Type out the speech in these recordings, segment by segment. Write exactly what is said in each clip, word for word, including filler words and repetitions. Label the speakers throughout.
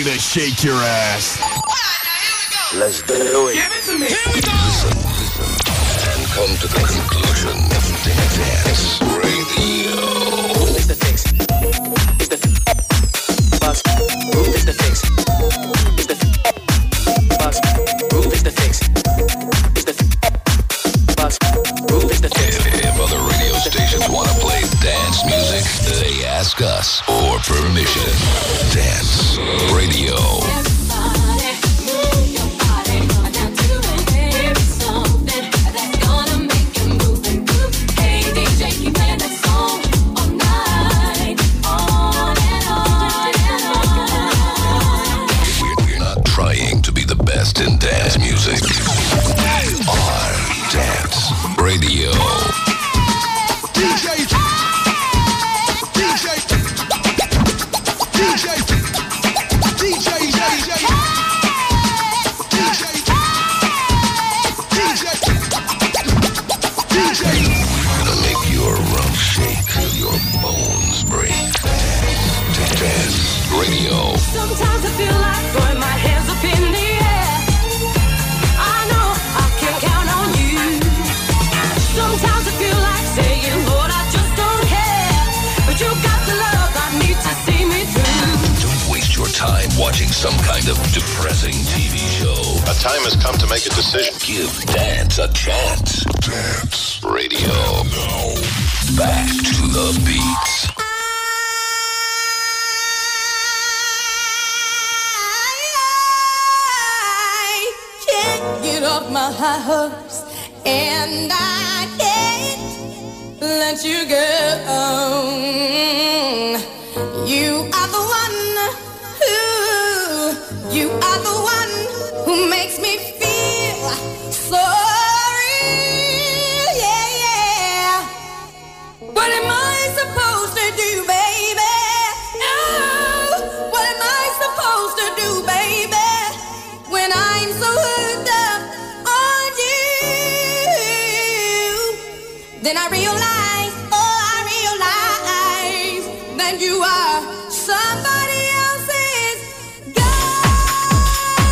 Speaker 1: ready to shake your ass.
Speaker 2: Let's do it.
Speaker 3: Give it to me. Here we go.
Speaker 2: Listen, listen, and come to the conclusion. Dance Radio.
Speaker 4: Groove is the fix. Is the buzz. Groove is the fix. Is the buzz. Groove is the fix. Is the buzz. Groove is the fix.
Speaker 2: If other radio stations want to play dance music, they ask us for permission. Dance Radio. In dance music, we are Dance Radio.
Speaker 1: D J, D J, D J, D J, D J, D J.
Speaker 2: Gonna make your rump shake till your bones break. Dance Radio.
Speaker 5: Sometimes I feel like throwing my hands up in the air. Sometimes I feel like saying, Lord, I just don't care. But you got the love I need to see me through.
Speaker 2: Don't waste your time watching some kind of depressing T V show.
Speaker 6: A time has come to make a decision.
Speaker 2: Give dance a chance. Dance Radio. Now, back to the beats.
Speaker 5: I can't get off my high horse. And I can't let you go. You are the one who, you are the one who makes me feel so real, yeah, yeah. What am I supposed to do, baby? Oh, what am I supposed to do, baby? When I'm so hooked up on you. Then I realize, oh, I realize that you are somebody else's girl.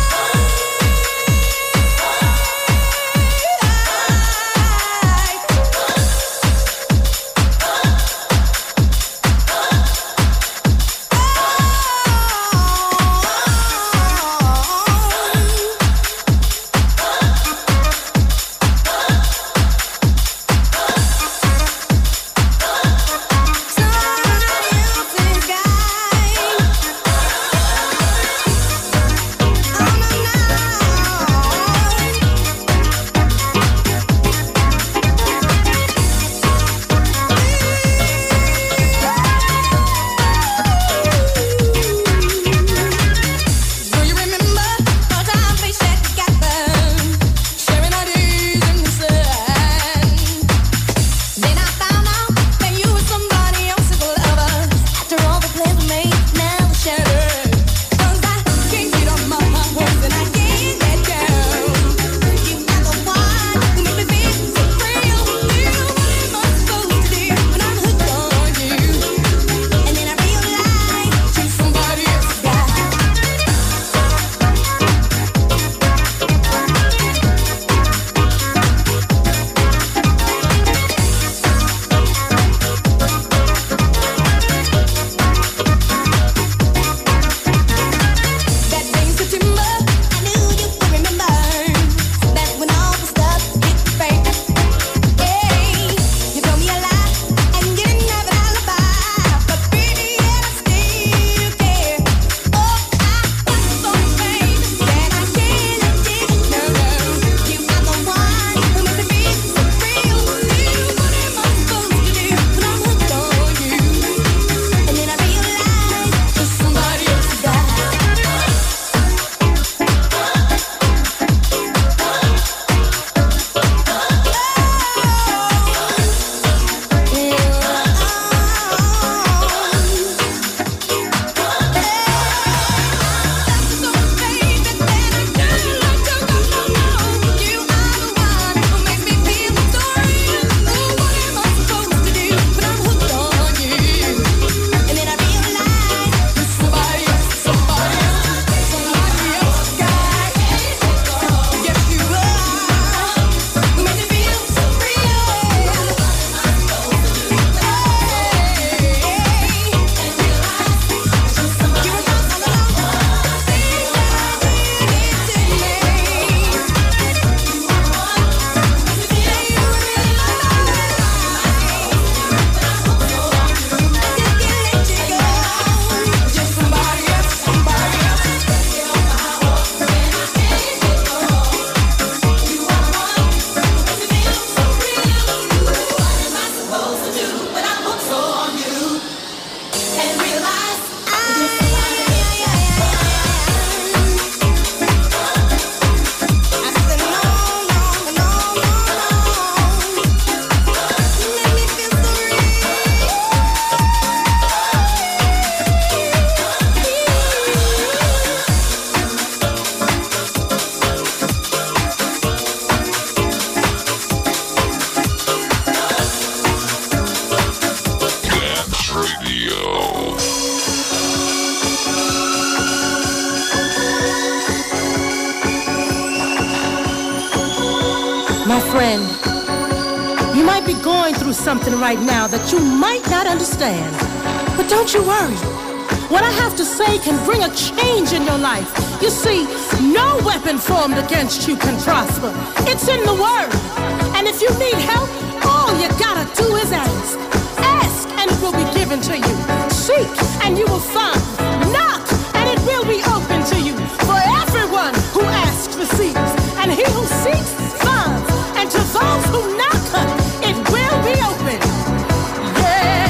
Speaker 3: My friend, you might be going through something right now that you might not understand. But don't you worry. What I have to say can bring a change in your life. You see, no weapon formed against you can prosper. It's in the Word. And if you need help, all you gotta do is ask. Ask, and it will be given to you. Seek, and you will find. Knock, and it will be open to you. For everyone who asks receives, and he who seeks finds. And to those who knock, it will be open. Yeah.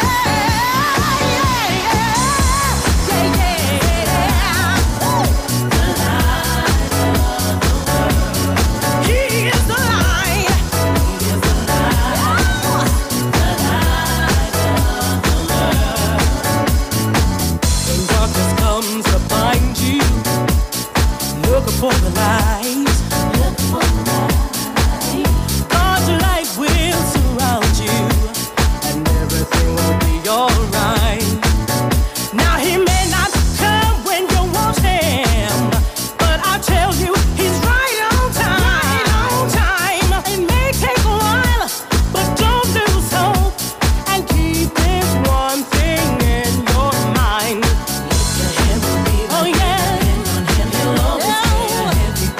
Speaker 3: For the light, look for the light. God's light will surround you, and everything will be alright. Now He may not come when you want Him, but I tell you, He's right on time. Right on time. It may take a while, but don't lose hope, and keep this one thing in your mind. Oh yeah.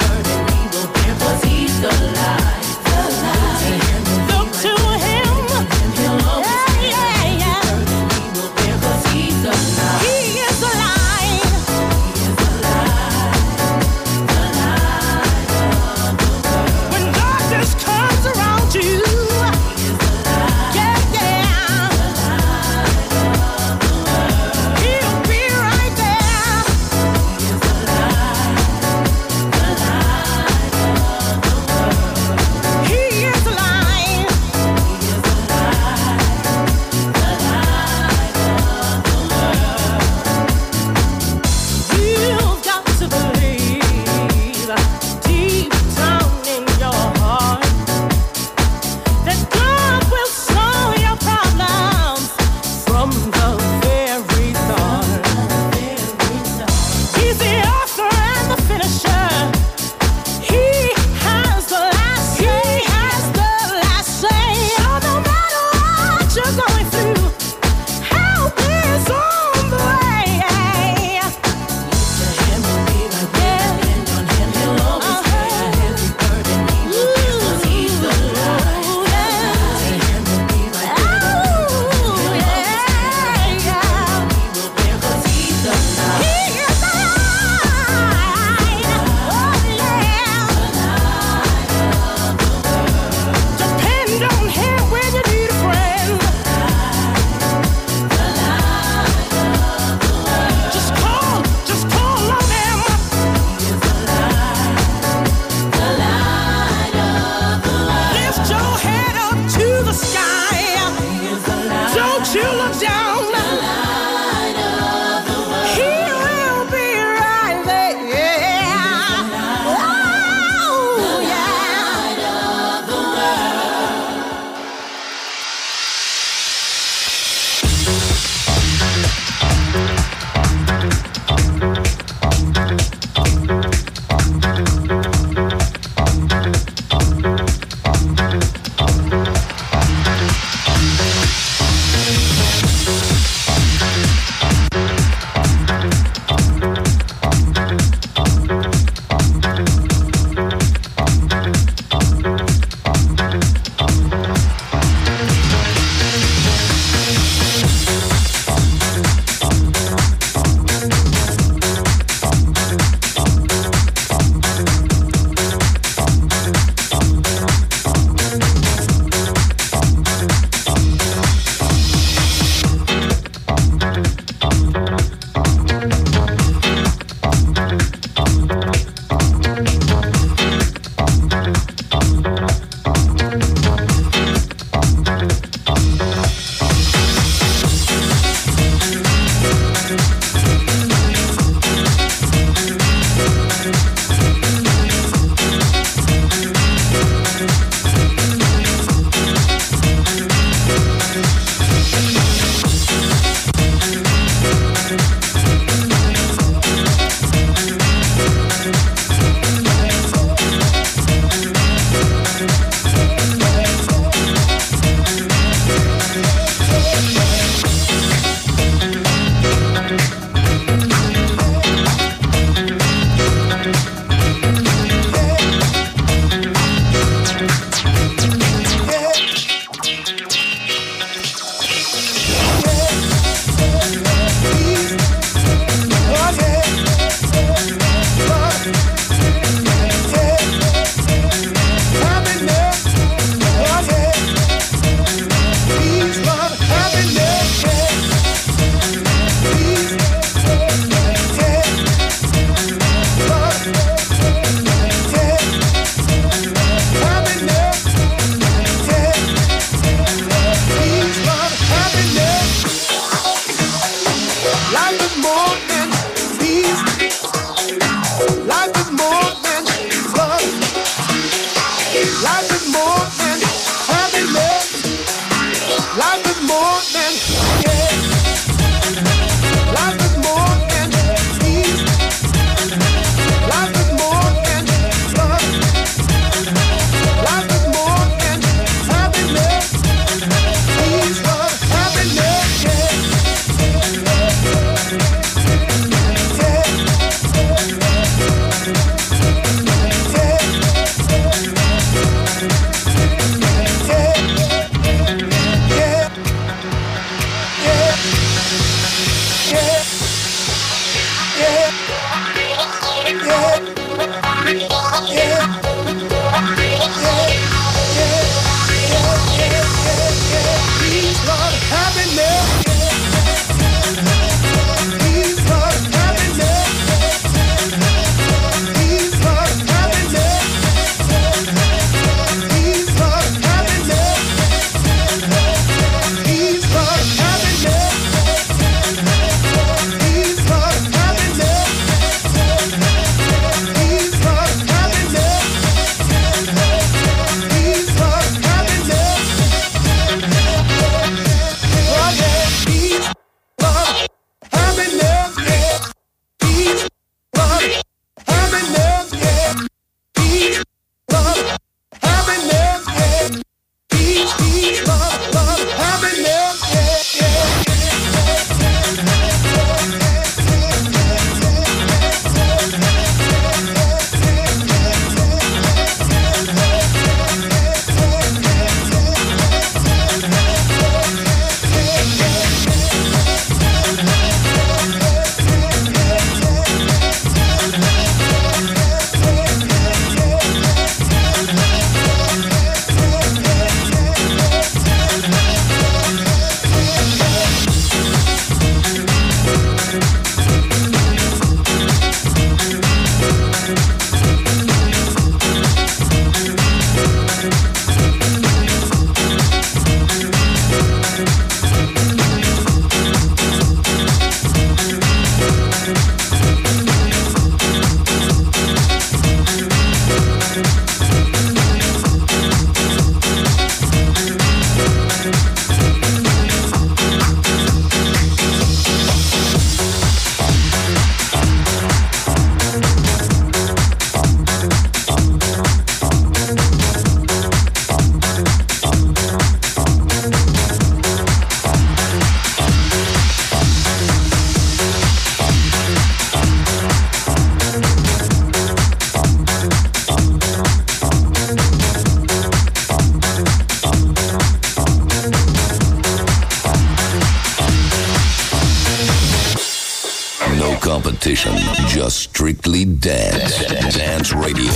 Speaker 2: competition, just strictly dance. Dance Radio.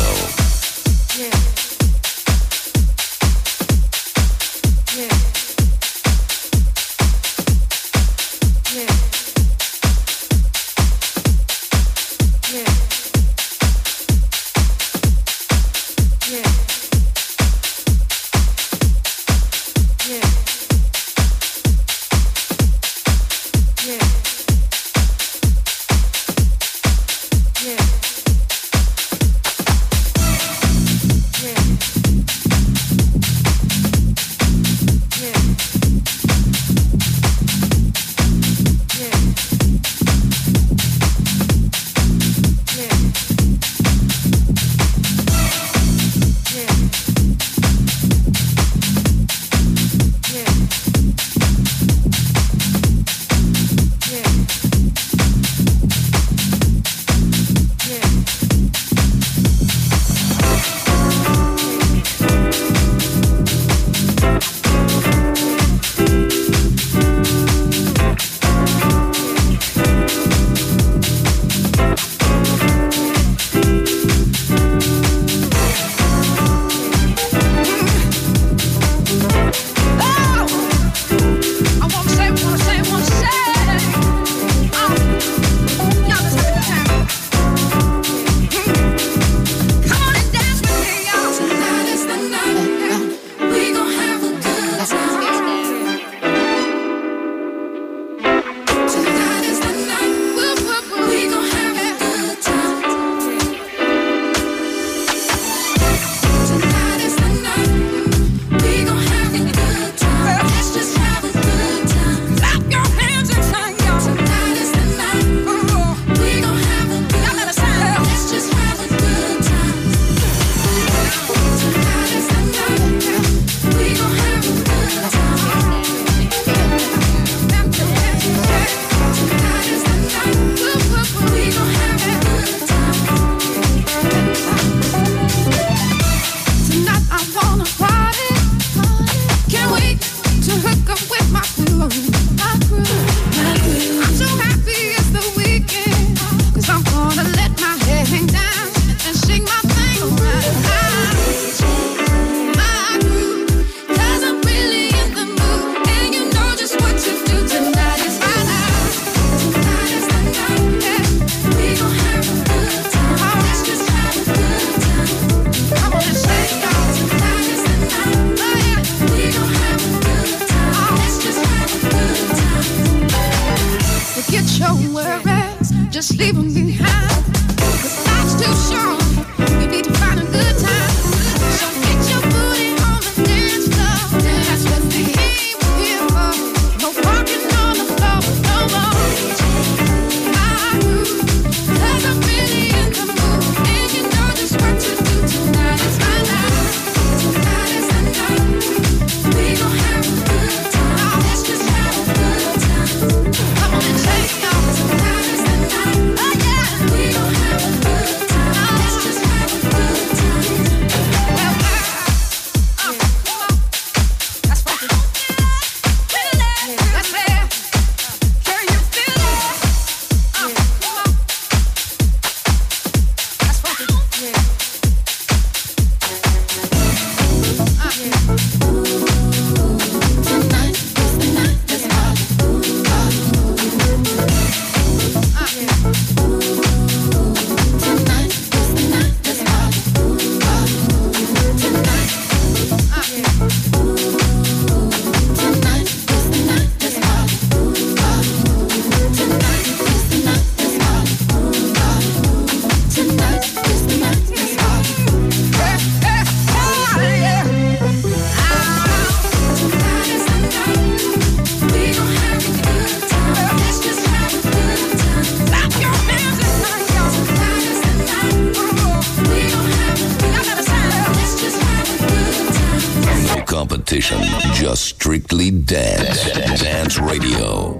Speaker 2: Competition, just strictly dance. Dance Radio.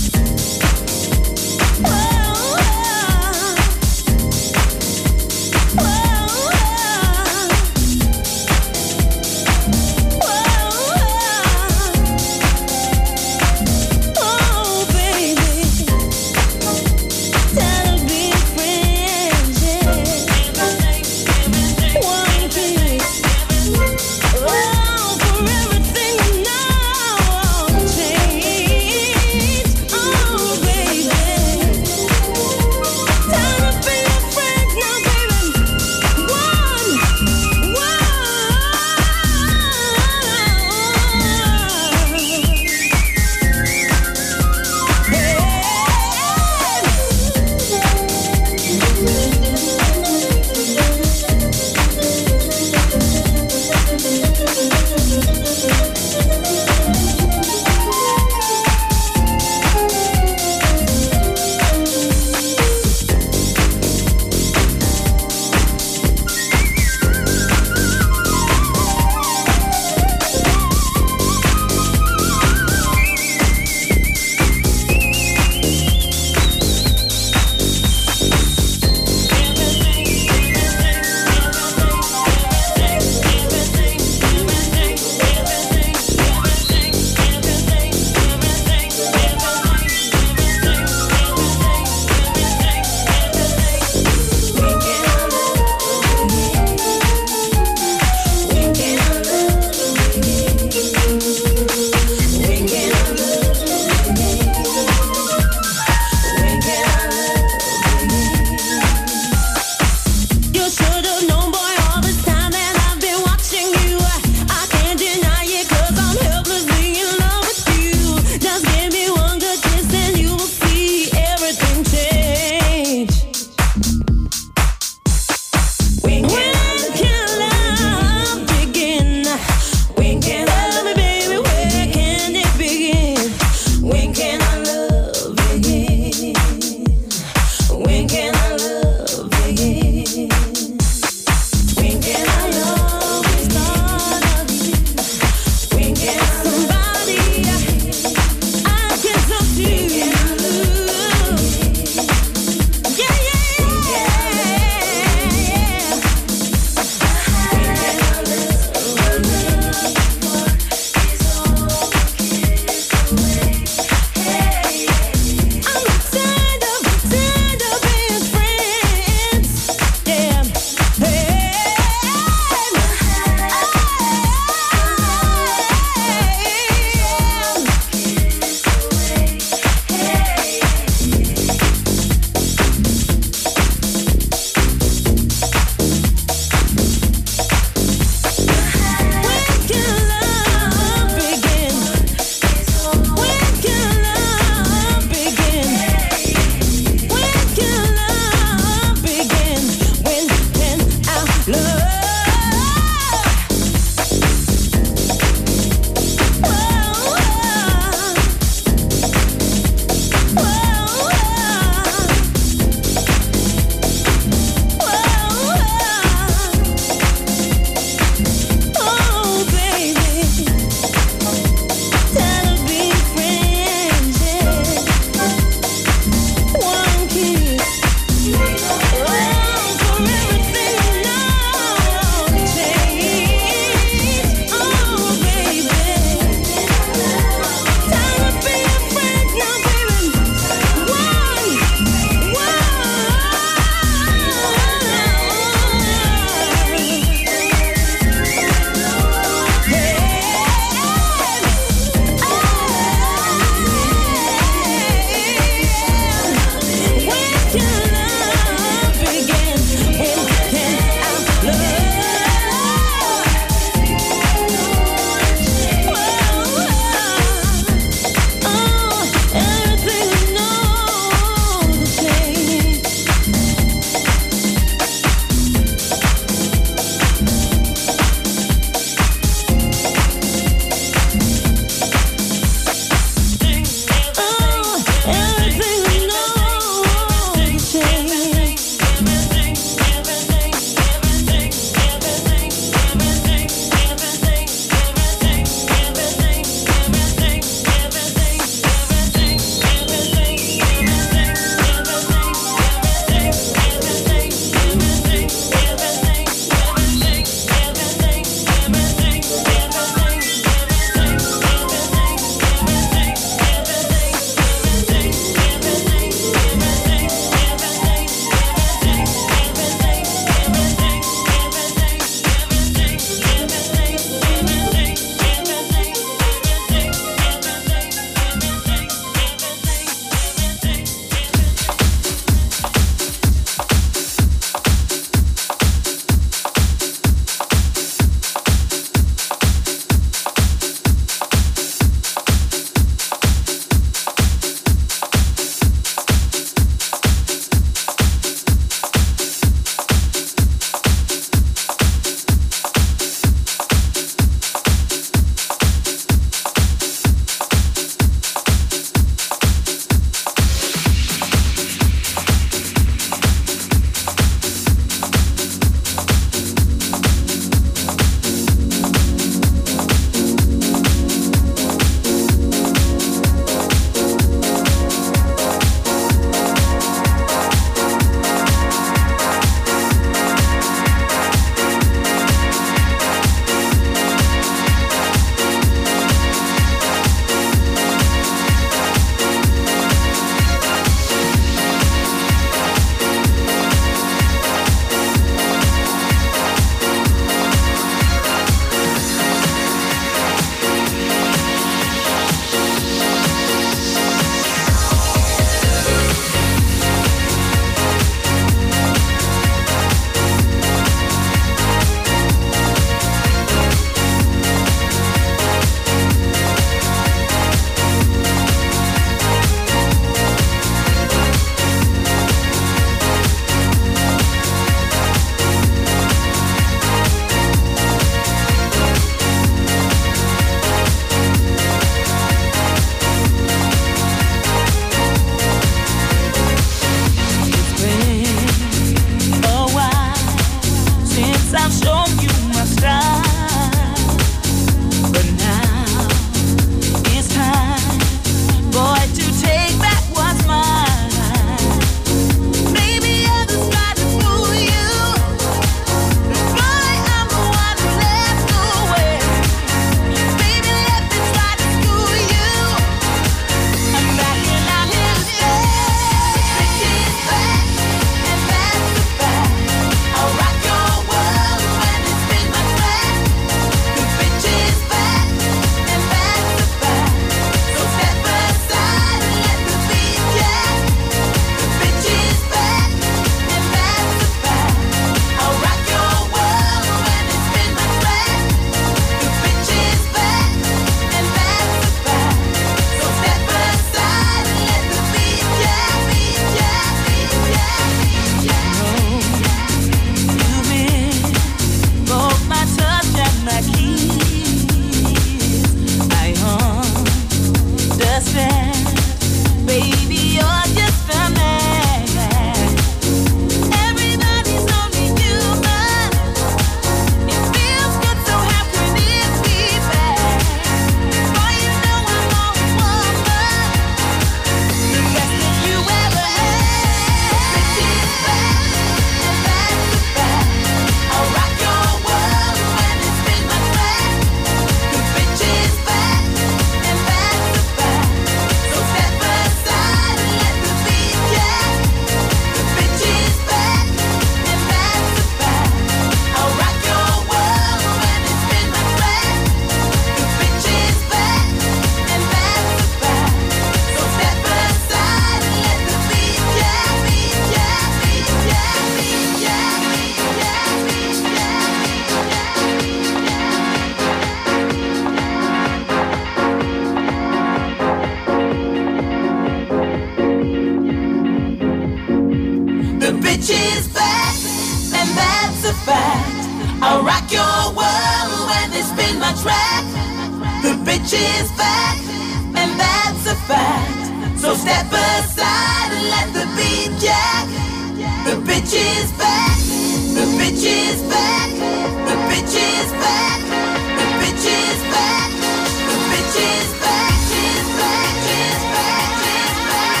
Speaker 5: The bitch is back, and that's a fact. I'll rock your world when they spin my track. The bitch is back, and that's a fact. So step aside and let the beat jack. The bitch is back, the bitch is back, the bitch is back, the bitch is back, the bitch is back, is back, is back, is back,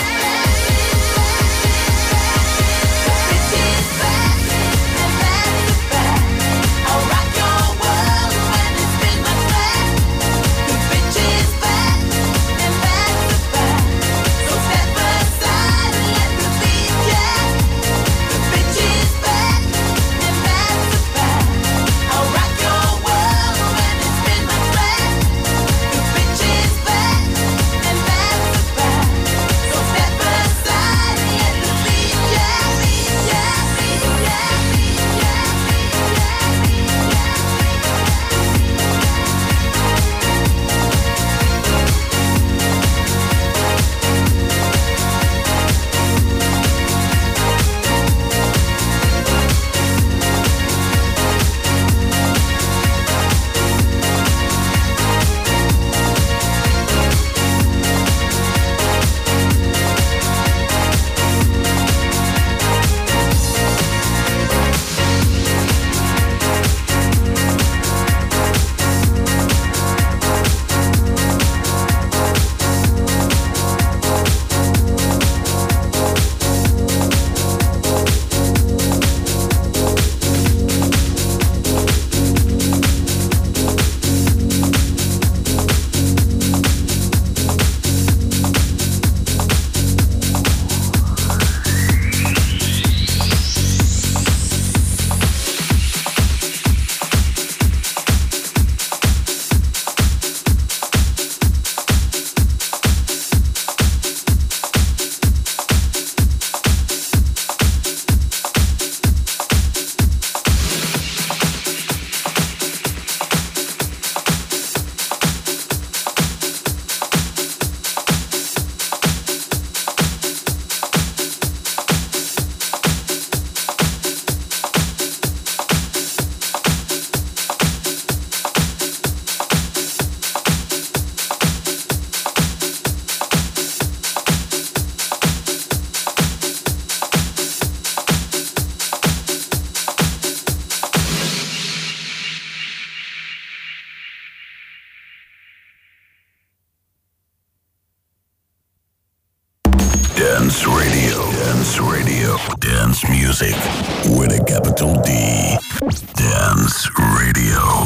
Speaker 5: the bitch is back, and that's a fact. I'll rock your world when they spin my track. The bitch is back, and that's a fact. So step aside and let the beat jack. The bitch is back, and that's a fact. I'll rock your world when they spin my track. The bitch is back, and that's a fact. So step aside and let the beat jack, beat jack, beat jack, beat jack, beat
Speaker 2: Dance Radio. Dance Radio. Dance music with a capital D. Dance Radio.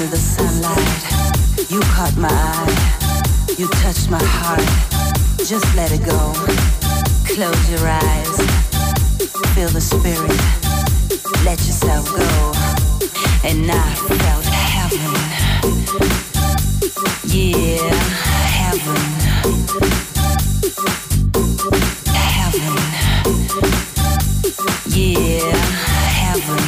Speaker 7: under the sunlight. You caught my eye. You touched my heart. Just let it go. Close your eyes. Feel the spirit. Let yourself go. And I felt heaven. Yeah, heaven. Heaven. Yeah, heaven.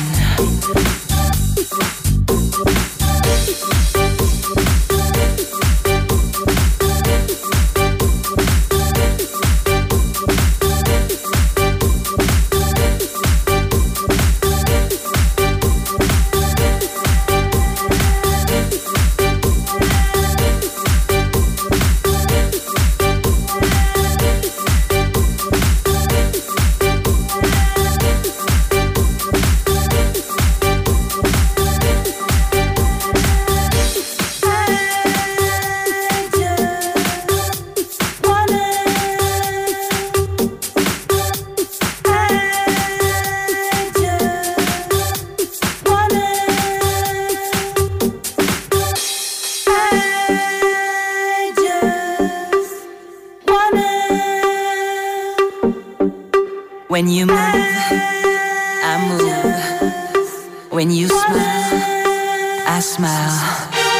Speaker 7: When you move, I move. When you smile, I smile.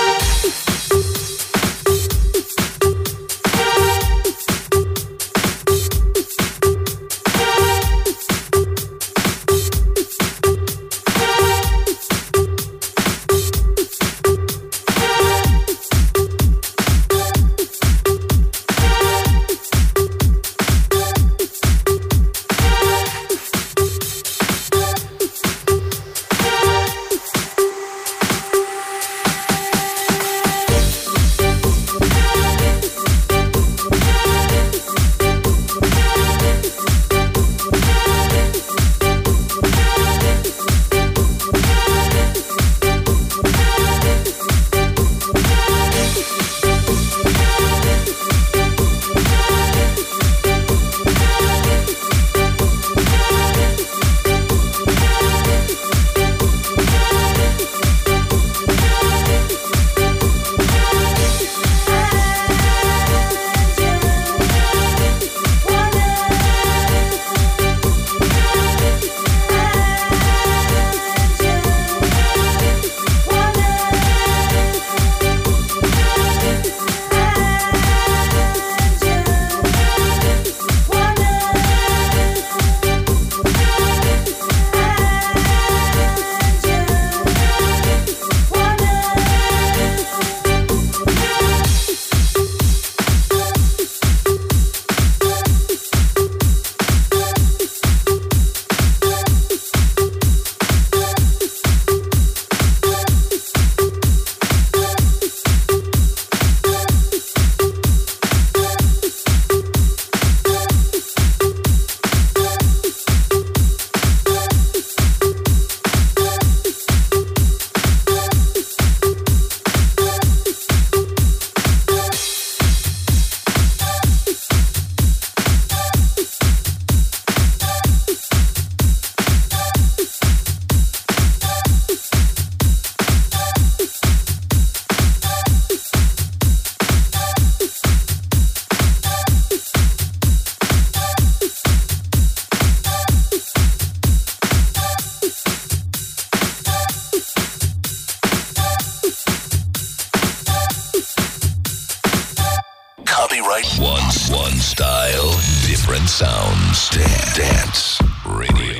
Speaker 2: One style, different sounds. Dance, Dance Radio.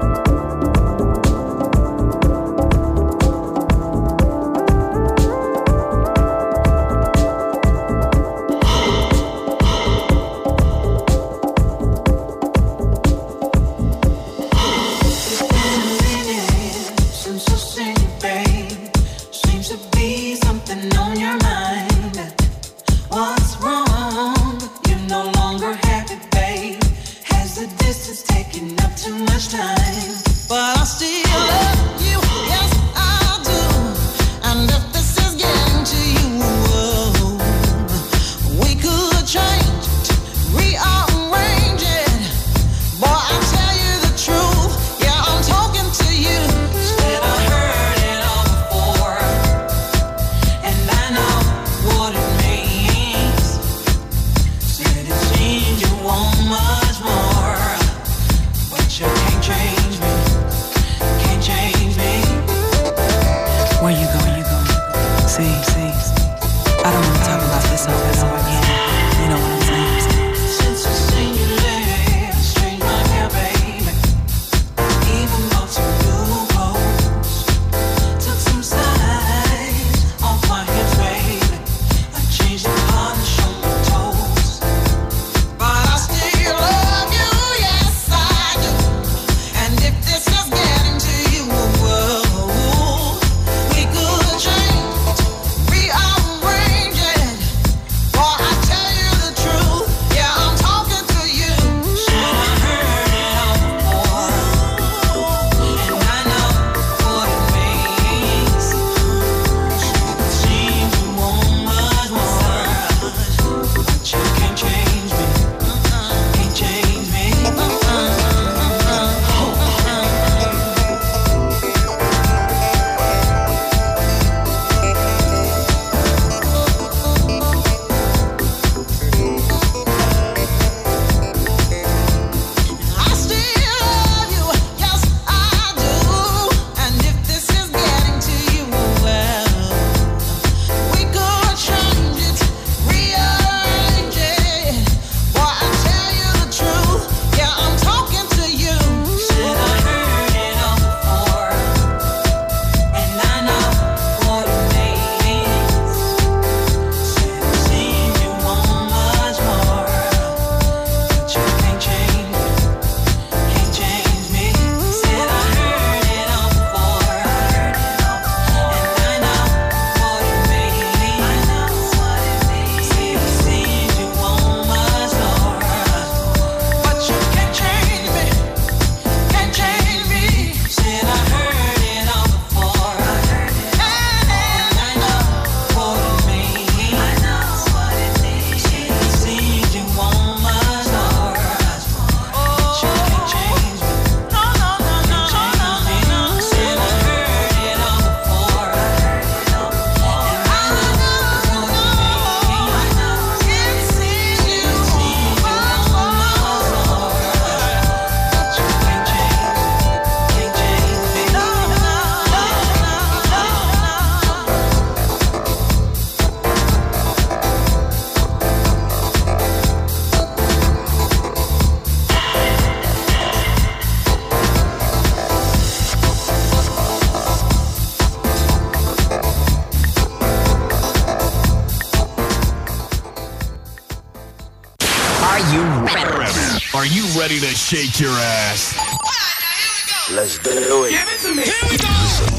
Speaker 8: We'll be right back.
Speaker 1: you ready? Are you ready to shake your ass?
Speaker 8: Let's do it.
Speaker 1: Give it to me. Here we go.